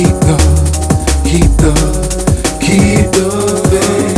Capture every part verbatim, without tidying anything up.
Keep the, keep the, keep the faith.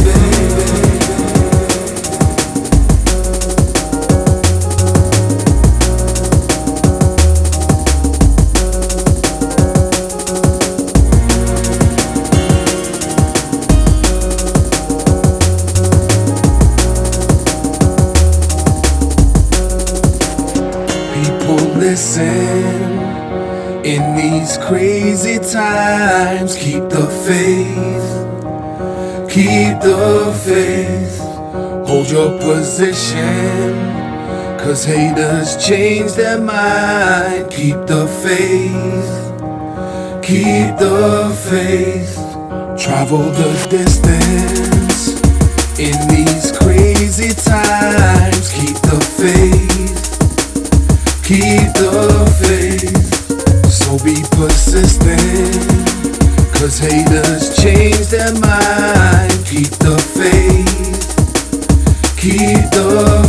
Listen, in these crazy times, keep the faith, keep the faith, hold your position, cause haters change their mind. Keep the faith, keep the faith, travel the distance, in these crazy times, keep the faith, keep the faith, so be persistent, cause haters change their mind. Keep the faith, keep the